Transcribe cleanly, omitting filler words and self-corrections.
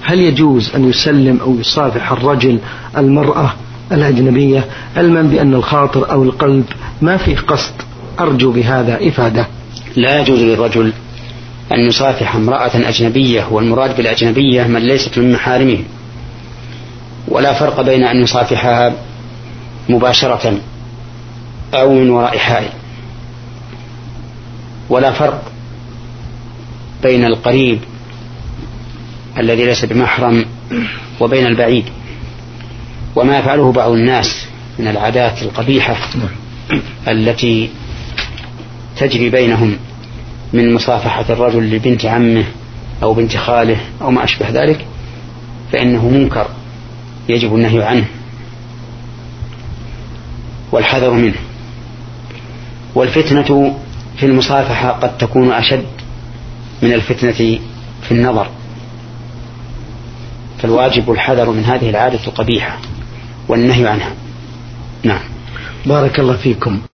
هل يجوز أن يسلم أو يصافح الرجل المرأة الأجنبية علما بأن الخاطر أو القلب ما فيه قصد؟ أرجو بهذا إفادة. لا يجوز للرجل أن يصافح امرأة أجنبية، والمراد بالأجنبية من ليست من محارمه، ولا فرق بين أن يصافحها مباشرة أو من وراء حائل، ولا فرق بين القريب الذي ليس بمحرم وبين البعيد. وما يفعله بعض الناس من العادات القبيحة التي تجري بينهم من مصافحة الرجل لبنت عمه أو بنت خاله أو ما أشبه ذلك، فإنه منكر يجب النهي عنه والحذر منه. والفتنة في المصافحة قد تكون أشد من الفتنة في النظر، فالواجب الحذر من هذه العادة القبيحة والنهي عنها. نعم. بارك الله فيكم.